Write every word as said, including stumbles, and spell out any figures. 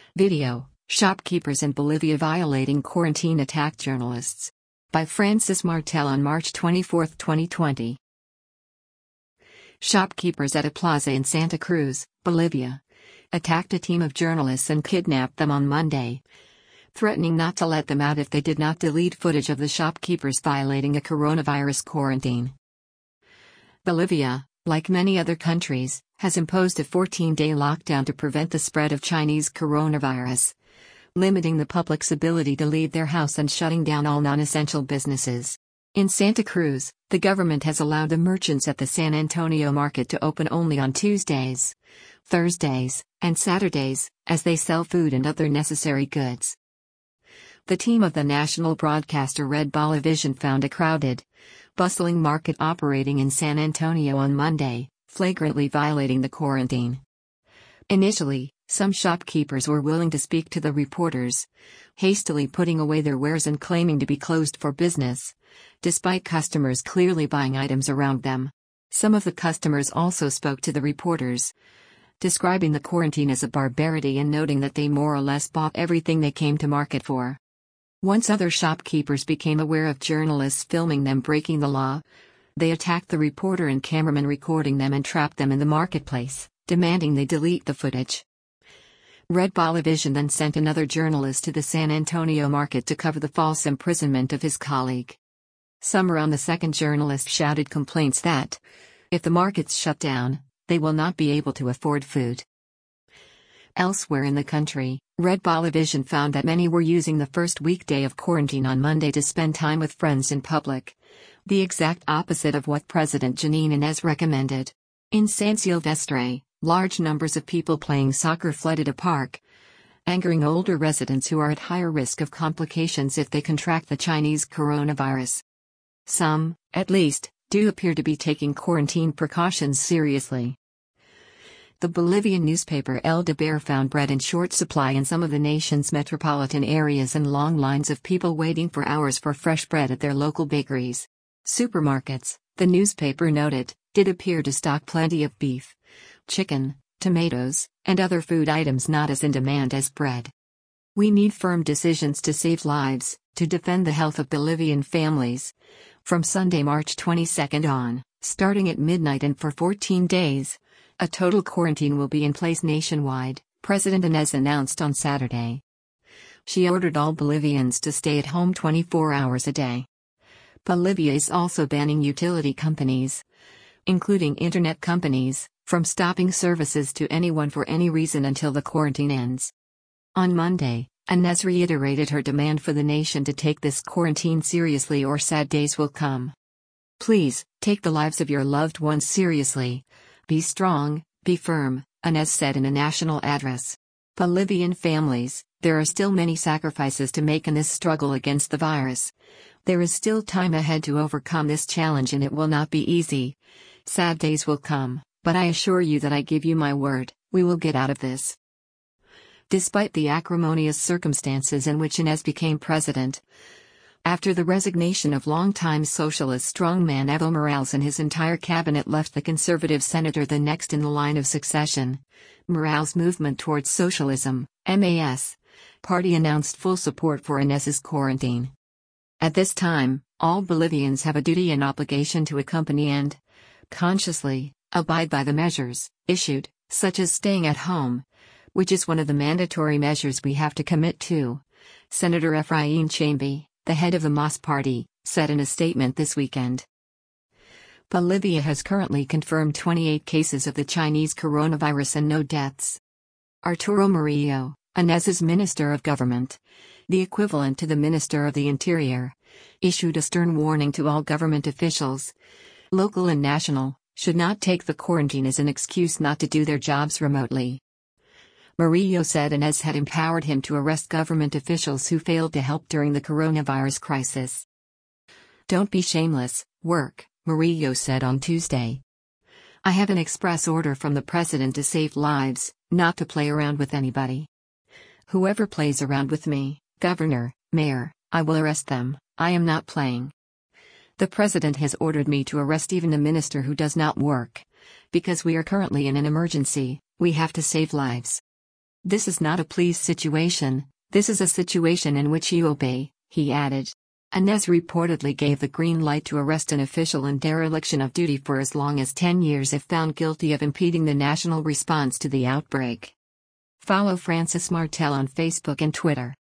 Video: Shopkeepers in Bolivia violating quarantine attack journalists. By Francis Martel on March twenty-fourth, twenty twenty. Shopkeepers at a plaza in Santa Cruz, Bolivia, attacked a team of journalists and kidnapped them on Monday, threatening not to let them out if they did not delete footage of the shopkeepers violating a coronavirus quarantine. Bolivia, like many other countries, has imposed a fourteen-day lockdown to prevent the spread of Chinese coronavirus, limiting the public's ability to leave their house and shutting down all non-essential businesses. In Santa Cruz, the government has allowed the merchants at the San Antonio market to open only on Tuesdays, Thursdays, and Saturdays, as they sell food and other necessary goods. The team of the national broadcaster Red Bolivision found a crowded, bustling market operating in San Antonio on Monday, flagrantly violating the quarantine. Initially, some shopkeepers were willing to speak to the reporters, hastily putting away their wares and claiming to be closed for business, despite customers clearly buying items around them. Some of the customers also spoke to the reporters, describing the quarantine as a barbarity and noting that they more or less bought everything they came to market for. Once other shopkeepers became aware of journalists filming them breaking the law, they attacked the reporter and cameraman recording them and trapped them in the marketplace, demanding they delete the footage. Red Bolivision then sent another journalist to the San Antonio market to cover the false imprisonment of his colleague. Some around the second journalist shouted complaints that, if the markets shut down, they will not be able to afford food. Elsewhere in the country, Red Bolivision found that many were using the first weekday of quarantine on Monday to spend time with friends in public, the exact opposite of what President Jeanine Áñez recommended. In San Silvestre, large numbers of people playing soccer flooded a park, angering older residents who are at higher risk of complications if they contract the Chinese coronavirus. Some, at least, do appear to be taking quarantine precautions seriously. The Bolivian newspaper El Deber found bread in short supply in some of the nation's metropolitan areas and long lines of people waiting for hours for fresh bread at their local bakeries. Supermarkets, the newspaper noted, did appear to stock plenty of beef, chicken, tomatoes, and other food items not as in demand as bread. We need firm decisions to save lives, to defend the health of Bolivian families. From Sunday, March twenty-second on, starting at midnight and for fourteen days, a total quarantine will be in place nationwide, President Áñez announced on Saturday. She ordered all Bolivians to stay at home twenty-four hours a day. Bolivia is also banning utility companies, including internet companies, from stopping services to anyone for any reason until the quarantine ends. On Monday, Áñez reiterated her demand for the nation to take this quarantine seriously or sad days will come. Please, take the lives of your loved ones seriously. Be strong, be firm, Áñez said in a national address. Bolivian families, there are still many sacrifices to make in this struggle against the virus. There is still time ahead to overcome this challenge and it will not be easy. Sad days will come, but I assure you that I give you my word, we will get out of this. Despite the acrimonious circumstances in which Áñez became president, after the resignation of longtime socialist strongman Evo Morales and his entire cabinet left the conservative senator the next in the line of succession, Morales' Movement Towards Socialism, M A S, party announced full support for Áñez's quarantine. At this time, all Bolivians have a duty and obligation to accompany and, consciously, abide by the measures issued, such as staying at home, which is one of the mandatory measures we have to commit to, Senator Efraín Chambi, the head of the M A S party, said in a statement this weekend. Bolivia has currently confirmed twenty-eight cases of the Chinese coronavirus and no deaths. Arturo Murillo, Áñez's Minister of Government, the equivalent to the Minister of the Interior, issued a stern warning to all government officials, local and national, should not take the quarantine as an excuse not to do their jobs remotely. Murillo said Áñez had empowered him to arrest government officials who failed to help during the coronavirus crisis. Don't be shameless, work, Murillo said on Tuesday. I have an express order from the president to save lives, not to play around with anybody. Whoever plays around with me, governor, mayor, I will arrest them. I am not playing. The president has ordered me to arrest even a minister who does not work. Because we are currently in an emergency, we have to save lives. "This is not a please situation, this is a situation in which you obey," he added. Inez reportedly gave the green light to arrest an official in dereliction of duty for as long as ten years if found guilty of impeding the national response to the outbreak. Follow Francis Martel on Facebook and Twitter.